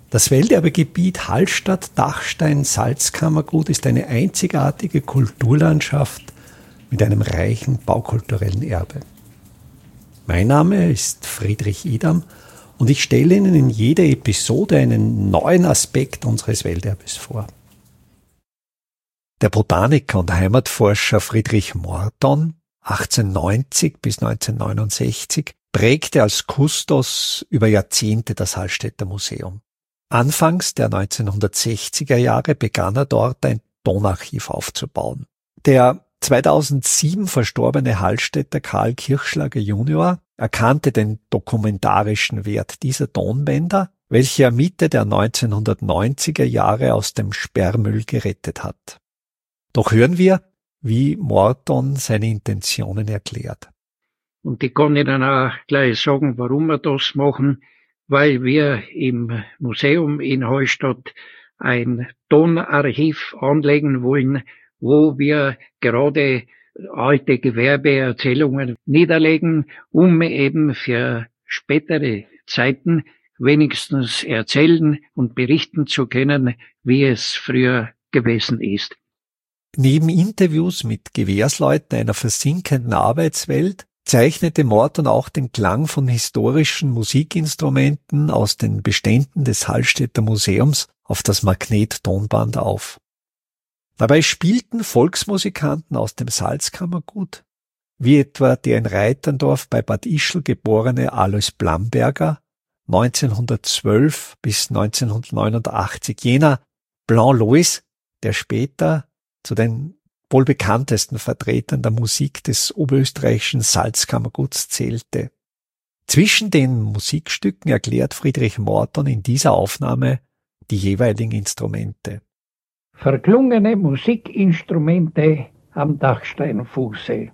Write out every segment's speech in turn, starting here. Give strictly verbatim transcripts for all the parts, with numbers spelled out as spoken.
Das Welterbegebiet Hallstatt-Dachstein-Salzkammergut ist eine einzigartige Kulturlandschaft mit einem reichen baukulturellen Erbe. Mein Name ist Friedrich Idam und ich stelle Ihnen in jeder Episode einen neuen Aspekt unseres Welterbes vor. Der Botaniker und Heimatforscher Friedrich Morton, achtzehnhundertneunzig bis neunzehnhundertneunundsechzig, prägte als Kustos über Jahrzehnte das Hallstätter Museum. Anfangs der neunzehnhundertsechziger Jahre begann er dort ein Tonarchiv aufzubauen. Der zweitausendsieben verstorbene Hallstätter Karl Kirchschlager Junior erkannte den dokumentarischen Wert dieser Tonbänder, welche er Mitte der neunzehnhundertneunziger Jahre aus dem Sperrmüll gerettet hat. Doch hören wir, wie Morton seine Intentionen erklärt. Und ich kann Ihnen auch gleich sagen, warum wir das machen, weil wir im Museum in Hallstatt ein Tonarchiv anlegen wollen, wo wir gerade alte Gewerbeerzählungen niederlegen, um eben für spätere Zeiten wenigstens erzählen und berichten zu können, wie es früher gewesen ist. Neben Interviews mit Gewährsleuten einer versinkenden Arbeitswelt zeichnete Morton auch den Klang von historischen Musikinstrumenten aus den Beständen des Hallstätter Museums auf das Magnettonband auf. Dabei spielten Volksmusikanten aus dem Salzkammergut, wie etwa der in Reiterndorf bei Bad Ischl geborene Alois Blamberger, neunzehnhundertzwölf bis neunzehnhundertneunundachtzig, jener Blanc Lois, der später zu den wohl bekanntesten Vertretern der Musik des oberösterreichischen Salzkammerguts zählte. Zwischen den Musikstücken erklärt Friedrich Morton in dieser Aufnahme die jeweiligen Instrumente. Verklungene Musikinstrumente am Dachsteinfuße.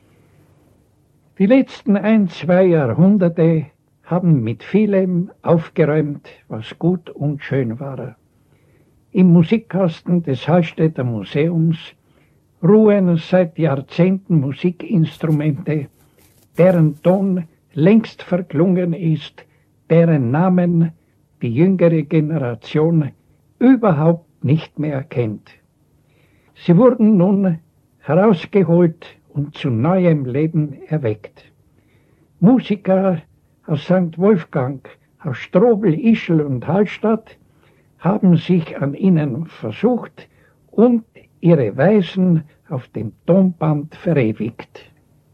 Die letzten ein, zwei Jahrhunderte haben mit vielem aufgeräumt, was gut und schön war. Im Musikkasten des Hallstätter Museums ruhen seit Jahrzehnten Musikinstrumente, deren Ton längst verklungen ist, deren Namen die jüngere Generation überhaupt nicht mehr kennt. Sie wurden nun herausgeholt und zu neuem Leben erweckt. Musiker aus Sankt Wolfgang, aus Strobl, Ischl und Hallstatt haben sich an ihnen versucht und ihre Weisen auf dem Tonband verewigt.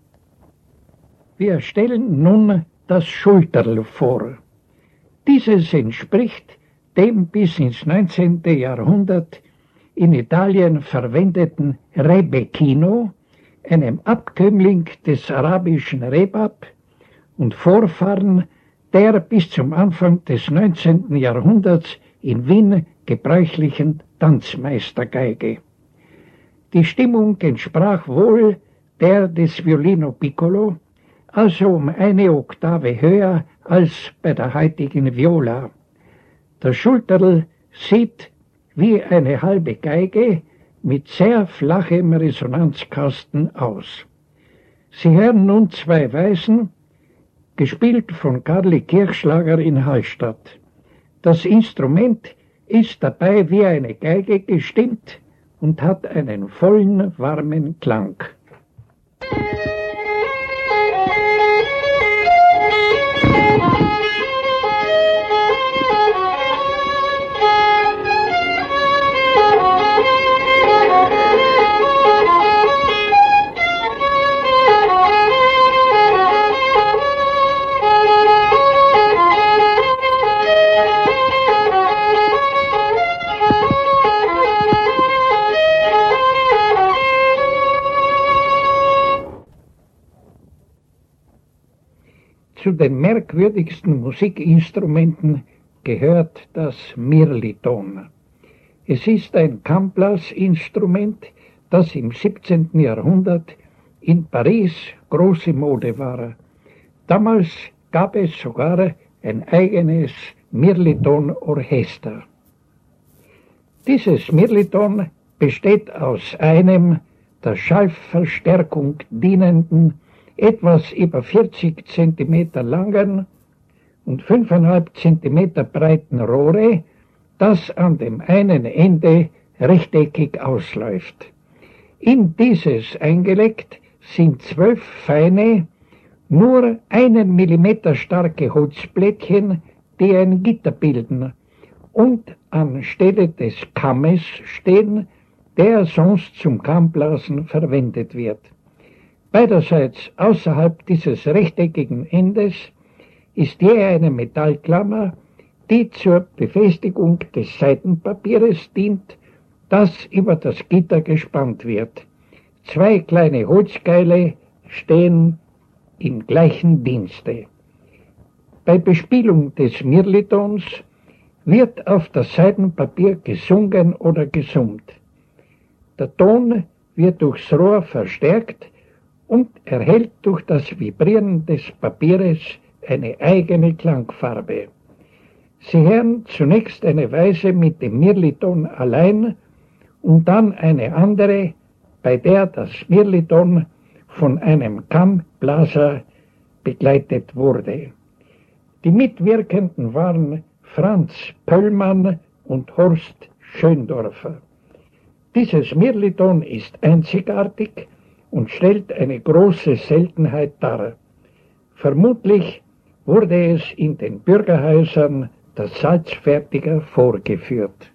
Wir stellen nun das Schulterl vor. Dieses entspricht dem bis ins neunzehnte Jahrhundert in Italien verwendeten Rebecchino, einem Abkömmling des arabischen Rebab und Vorfahren der bis zum Anfang des neunzehnten Jahrhunderts in Wien gebräuchlichen Tanzmeistergeige. Die Stimmung entsprach wohl der des Violino Piccolo, also um eine Oktave höher als bei der heutigen Viola. Das Schulterl sieht wie eine halbe Geige mit sehr flachem Resonanzkasten aus. Sie hören nun zwei Weisen, gespielt von Karl Kirchschlager in Hallstatt. Das Instrument ist dabei wie eine Geige gestimmt und hat einen vollen, warmen Klang. Zu den merkwürdigsten Musikinstrumenten gehört das Mirliton. Es ist ein Kammblasinstrument, das im siebzehnten Jahrhundert in Paris große Mode war. Damals gab es sogar ein eigenes Mirliton-Orchester. Dieses Mirliton besteht aus einem der Schallverstärkung dienenden, etwas über vierzig Zentimeter langen und fünfeinhalb Zentimeter breiten Rohre, das an dem einen Ende rechteckig ausläuft. In dieses eingelegt sind zwölf feine, nur einen Millimeter starke Holzblättchen, die ein Gitter bilden und anstelle des Kammes stehen, der sonst zum Kammblasen verwendet wird. Beiderseits außerhalb dieses rechteckigen Endes ist je eine Metallklammer, die zur Befestigung des Seitenpapieres dient, das über das Gitter gespannt wird. Zwei kleine Holzgeile stehen im gleichen Dienste. Bei Bespielung des Mirlitons wird auf das Seidenpapier gesungen oder gesummt. Der Ton wird durchs Rohr verstärkt und erhält durch das Vibrieren des Papieres eine eigene Klangfarbe. Sie hören zunächst eine Weise mit dem Mirliton allein und dann eine andere, bei der das Mirliton von einem Kammblaser begleitet wurde. Die Mitwirkenden waren Franz Pöllmann und Horst Schöndorfer. Dieses Mirliton ist einzigartig und stellt eine große Seltenheit dar. Vermutlich wurde es in den Bürgerhäusern der Salzfertiger vorgeführt.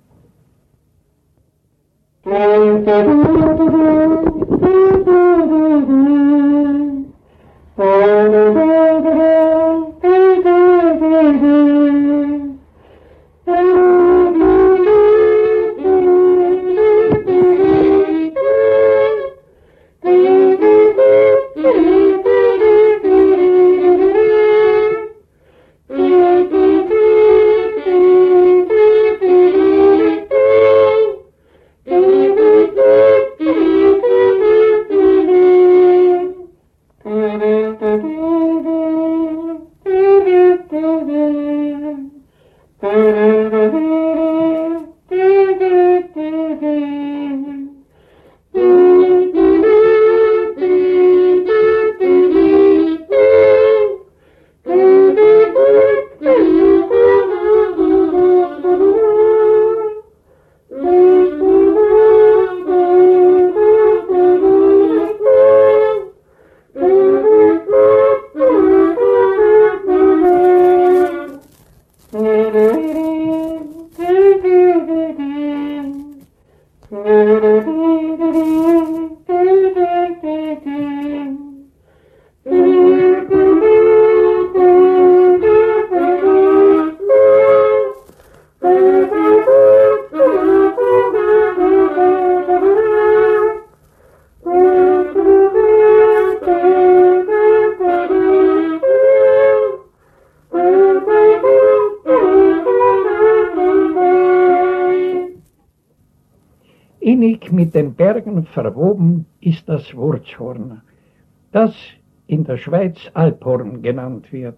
Innig mit den Bergen verwoben ist das Wurzhorn, das in der Schweiz Alphorn genannt wird.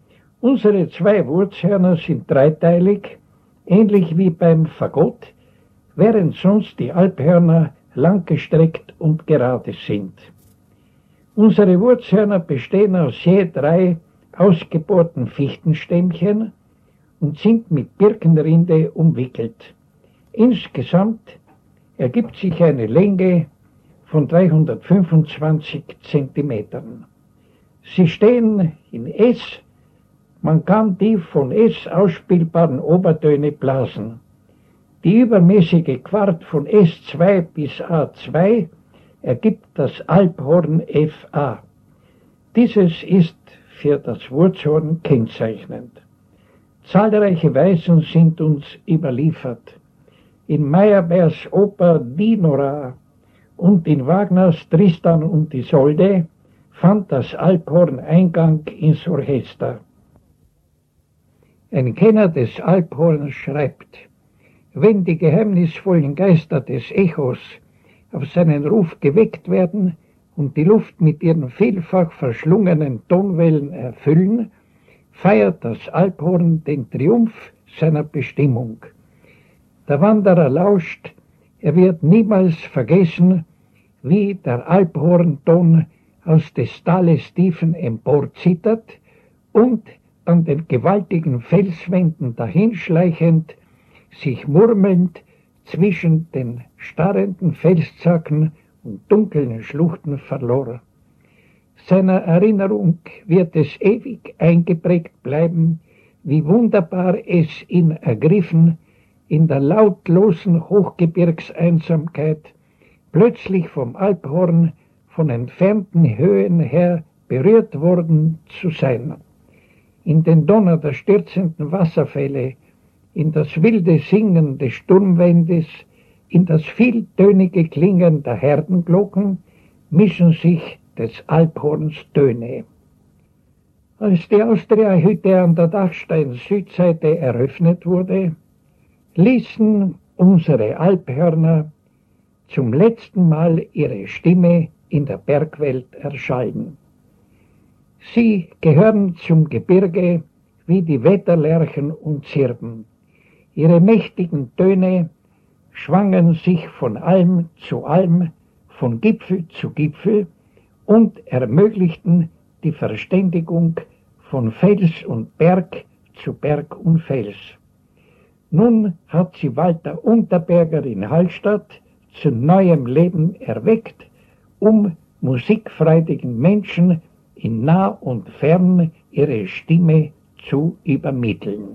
Unsere zwei Wurzhörner sind dreiteilig, ähnlich wie beim Fagott, während sonst die Alphörner langgestreckt und gerade sind. Unsere Wurzhörner bestehen aus je drei ausgebohrten Fichtenstämmchen und sind mit Birkenrinde umwickelt. Insgesamt ergibt sich eine Länge von dreihundertfünfundzwanzig Zentimetern. Sie stehen in S, man kann die von S ausspielbaren Obertöne blasen. Die übermäßige Quart von S zwei bis A zwei ergibt das Alphorn F A. Dieses ist für das Wurzhorn kennzeichnend. Zahlreiche Weisen sind uns überliefert. In Meyerbeers Oper Dinora und in Wagners Tristan und Isolde fand das Alphorn Eingang ins Orchester. Ein Kenner des Alphorns schreibt: Wenn die geheimnisvollen Geister des Echos auf seinen Ruf geweckt werden und die Luft mit ihren vielfach verschlungenen Tonwellen erfüllen, feiert das Alphorn den Triumph seiner Bestimmung. Der Wanderer lauscht, er wird niemals vergessen, wie der Alphornton aus des Tales Tiefen emporzittert und an den gewaltigen Felswänden dahinschleichend, sich murmelnd zwischen den starrenden Felszacken und dunklen Schluchten verlor. Seiner Erinnerung wird es ewig eingeprägt bleiben, wie wunderbar es ihn ergriffen, in der lautlosen Hochgebirgseinsamkeit plötzlich vom Alphorn von entfernten Höhen her berührt worden zu sein. In den Donner der stürzenden Wasserfälle, in das wilde Singen des Sturmwindes, in das vieltönige Klingen der Herdenglocken mischen sich des Alphorns Töne. Als die Austria-Hütte an der Dachstein-Südseite eröffnet wurde, ließen unsere Alphörner zum letzten Mal ihre Stimme in der Bergwelt erschallen. Sie gehören zum Gebirge wie die Wetterlerchen und Zirben. Ihre mächtigen Töne schwangen sich von Alm zu Alm, von Gipfel zu Gipfel und ermöglichten die Verständigung von Fels und Berg zu Berg und Fels. Nun hat sie Walter Unterberger in Hallstatt zu neuem Leben erweckt, um musikfreudigen Menschen in nah und fern ihre Stimme zu übermitteln.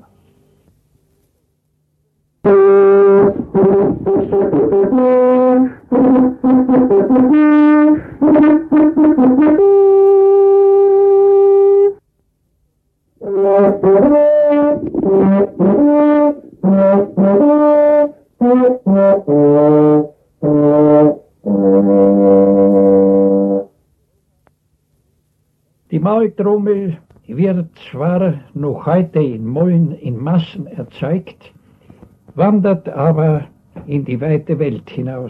Die Maultrommel wird zwar noch heute in Mollen in Massen erzeugt, wandert aber in die weite Welt hinaus.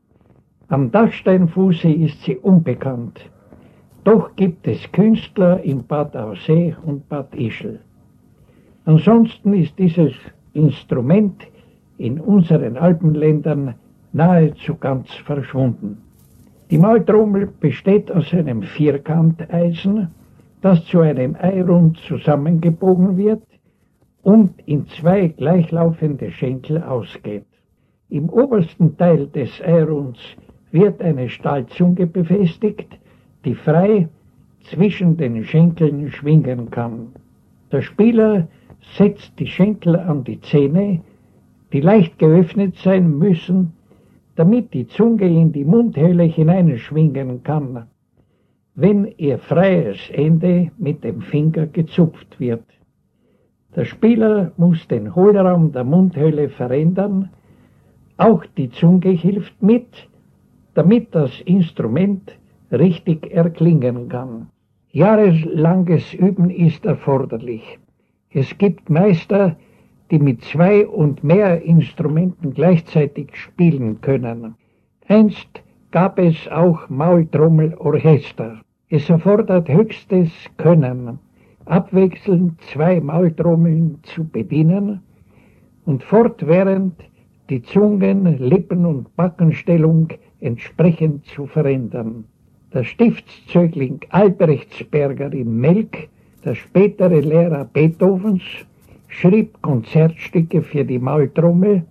Am Dachsteinfuße ist sie unbekannt, doch gibt es Künstler in Bad Aussee und Bad Ischl. Ansonsten ist dieses Instrument in unseren Alpenländern nahezu ganz verschwunden. Die Maultrommel besteht aus einem Vierkanteisen, das zu einem Eirund zusammengebogen wird und in zwei gleichlaufende Schenkel ausgeht. Im obersten Teil des Eirunds wird eine Stahlzunge befestigt, die frei zwischen den Schenkeln schwingen kann. Der Spieler setzt die Schenkel an die Zähne, die leicht geöffnet sein müssen, damit die Zunge in die Mundhöhle hineinschwingen kann, wenn ihr freies Ende mit dem Finger gezupft wird. Der Spieler muss den Hohlraum der Mundhöhle verändern, auch die Zunge hilft mit, damit das Instrument richtig erklingen kann. Jahrelanges Üben ist erforderlich. Es gibt Meister, die mit zwei und mehr Instrumenten gleichzeitig spielen können. Einst gab es auch Maultrommelorchester. Es erfordert höchstes Können, abwechselnd zwei Maultrommeln zu bedienen und fortwährend die Zungen-, Lippen- und Backenstellung entsprechend zu verändern. Der Stiftszögling Albrechtsberger in Melk, der spätere Lehrer Beethovens, schrieb Konzertstücke für die Maultrommel,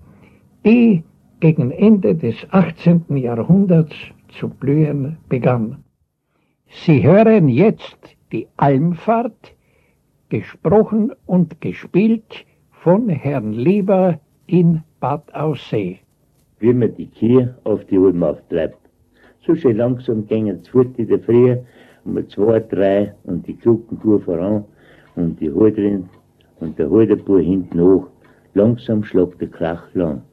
die gegen Ende des achtzehnten Jahrhunderts zu blühen begann. Sie hören jetzt die Almfahrt, gesprochen und gespielt von Herrn Lieber in Bad Aussee. Wie man die Kühe auf die Alm auftreibt. So schön langsam gingen es fort in der Früh, um zwei, drei und die Glockentour voran und die Halterin und der Halterbauer hinten hoch. Langsam schlagt der Krach lang.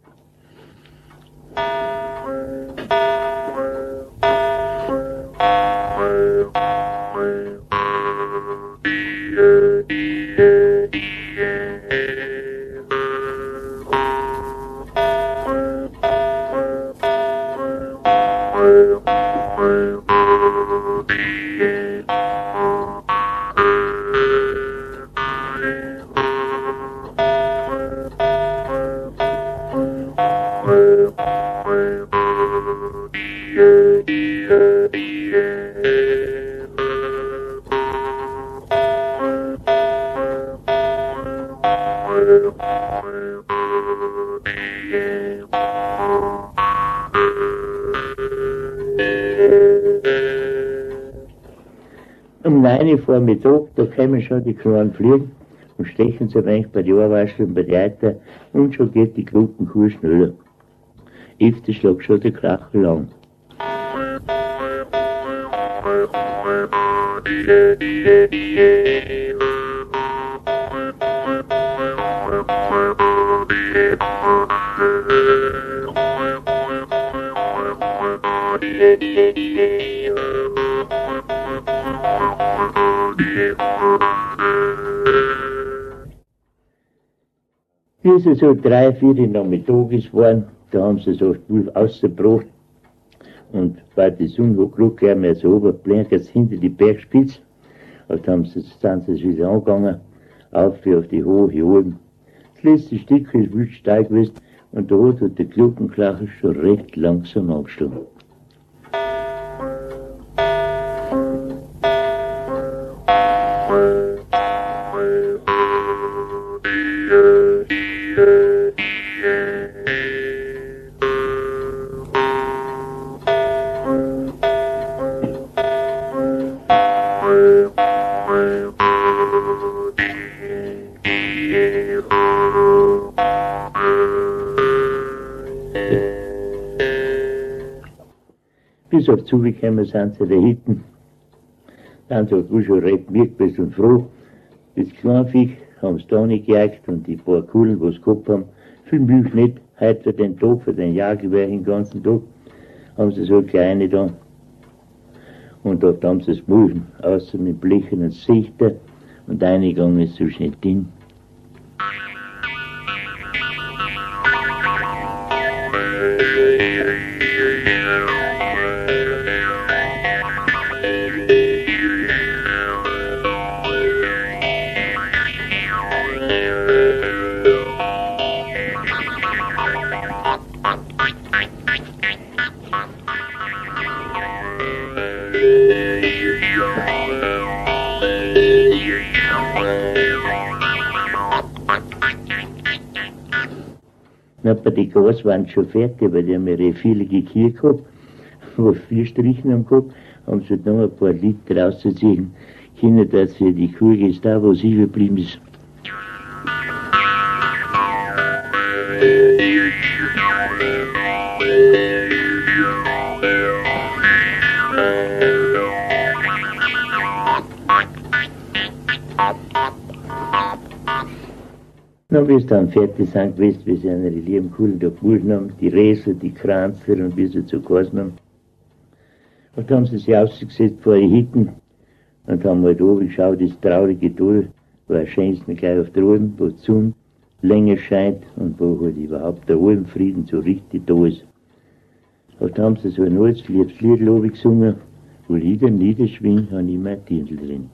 Um neun Uhr Vormittag, da kommen schon die kleinen Fliegen und stechen so ein wenig bei den Ohrwaschel und bei den Eiter und schon geht die Glockenkuh schneller. Öfter schlägt schon der Krachel an. Wie es so drei, vier Nachmittag ist waren, da haben sie so Spul ausgebracht und weil die Sonne hochgerückt haben, wir so oberblinkert hinter die Bergspitze, und dann haben sie, sind sie wieder angegangen, auf wie auf die hohe Alpen. Das letzte Stück ist wild steil gewesen und da hat der Glockenklachel schon recht langsam angeschlagen. Bis auf zugekommen sind sie da hinten. Dann sind sie schon recht mitgewiesen und froh. Das Kleinviech haben sie da nicht gejagt und die paar Kugeln, die sie gehabt haben, viel Milch nicht, heute für den Tag, für den Jagdgewehr den ganzen Tag, haben sie so kleine da. Und dort haben sie das Mulchen, außer mit Blechen und Sichter, und eingegangen ist so schnell hin. Aber die Gas waren schon fertig, weil die haben ihre vielige Kühe gehabt, wo vier Strichen haben gehabt, haben sie noch ein paar Liter rauszuziehen können, dass für die Kuh ist da, wo sie geblieben ist. Na, wie sie dann fertig sind gewesen, wie sie ihre lieben Kugeln da gemulchen haben, die Räsel, die Kranzler und wie sie zu geheißen haben. Und da haben sie sich ausgesetzt vor die Hütten und haben halt oben geschaut, das traurige Tal, wo am schönsten gleich auf der Alm, wo die Sonne länger scheint und wo halt überhaupt der Almfrieden so richtig da ist. Und da haben sie so ein altes, liebes Lied gesungen, wo Lieder niederschwingen, haben immer ein Dirndl drin.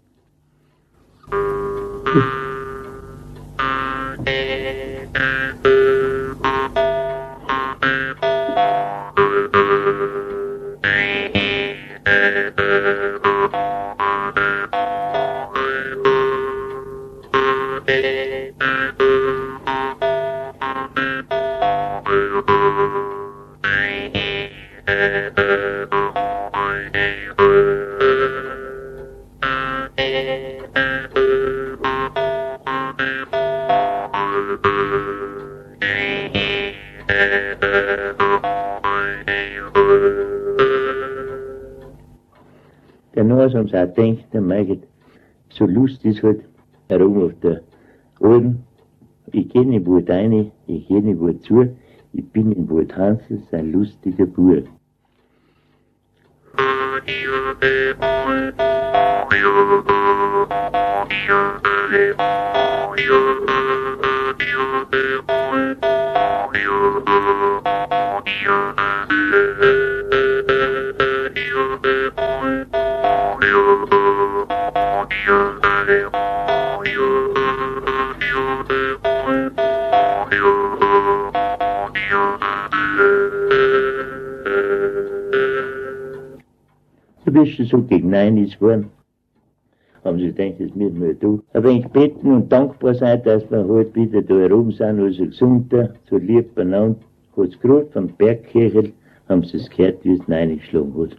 Danach haben sie auch gedacht, der Meigert, so lustig ist halt herum auf der Alm. Ich gehe in den Wald rein, ich gehe in den Wald zu, ich bin in Wald Hansel, ein lustiger Bub. Du bist so gegen neun ist worden, haben sie gedacht, das müssen wir tun. Ein wenig beten und dankbar sein, dass wir halt wieder da herum sind, also gesunder, so lieb beieinander. Hat es gerade vom Bergkirchel, haben sie es gehört, wie es reingeschlagen hat.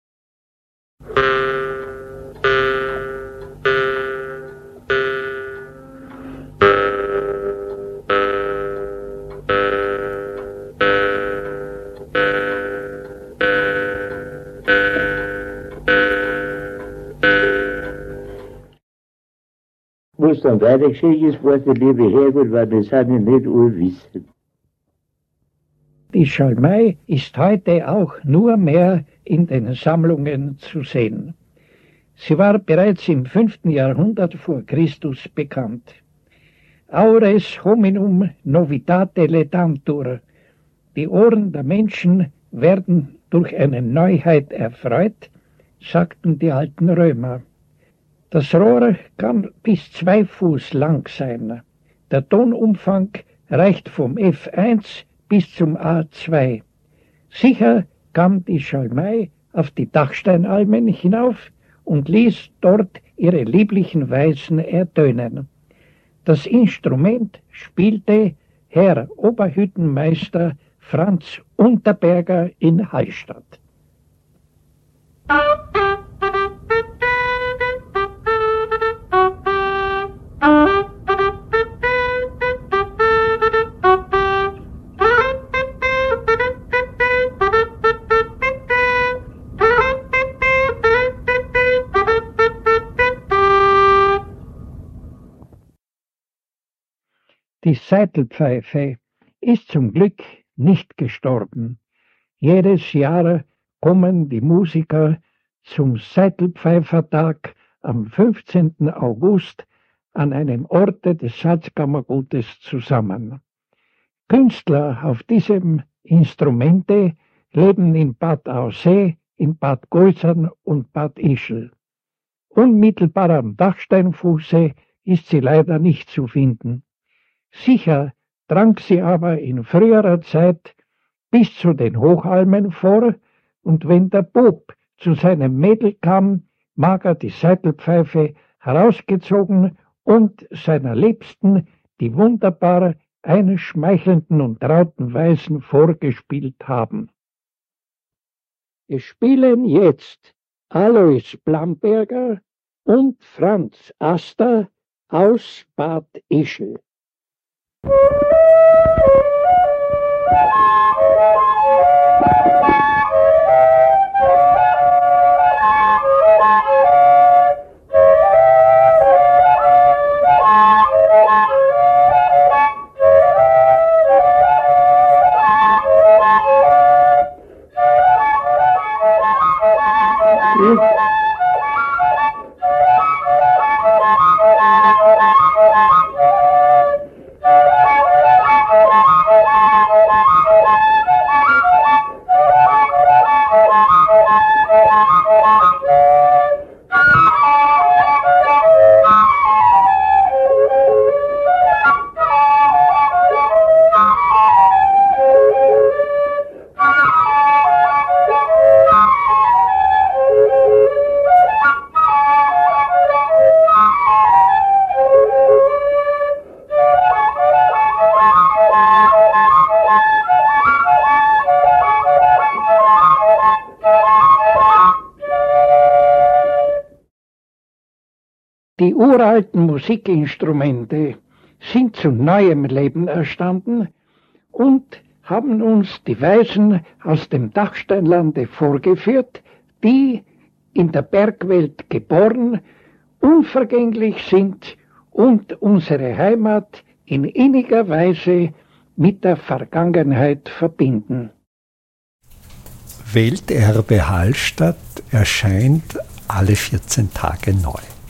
Was dann weiter geschehen ist, weiß der liebe Herrgott, weil das hat ich nicht alle wissen. Die Schalmei ist heute auch nur mehr in den Sammlungen zu sehen. Sie war bereits im fünften Jahrhundert vor Christus bekannt. Aures hominum novitate ledantur. Die Ohren der Menschen werden durch eine Neuheit erfreut, sagten die alten Römer. Das Rohr kann bis zwei Fuß lang sein. Der Tonumfang reicht vom F eins bis zum A zwei. Sicher kam die Schalmei auf die Dachsteinalmen hinauf und ließ dort ihre lieblichen Weisen ertönen. Das Instrument spielte Herr Oberhüttenmeister Franz Unterberger in Hallstatt. Die Saitelpfeife ist zum Glück nicht gestorben. Jedes Jahr kommen die Musiker zum Saitelpfeifertag am fünfzehnten August an einem Orte des Salzkammergutes zusammen. Künstler auf diesem Instrumente leben in Bad Aussee, in Bad Gäusern und Bad Ischl. Unmittelbar am Dachsteinfuße ist sie leider nicht zu finden. Sicher drang sie aber in früherer Zeit bis zu den Hochalmen vor, und wenn der Bub zu seinem Mädel kam, mag er die Saitelpfeife herausgezogen und seiner Liebsten die wunderbar einschmeichelnden und trauten Weisen vorgespielt haben. Es spielen jetzt Alois Blamberger und Franz Aster aus Bad Ischl. Die uralten Musikinstrumente sind zu neuem Leben erstanden und haben uns die Weisen aus dem Dachsteinlande vorgeführt, die in der Bergwelt geboren, unvergänglich sind und unsere Heimat in inniger Weise mit der Vergangenheit verbinden. Welterbe Hallstatt erscheint alle vierzehn Tage neu.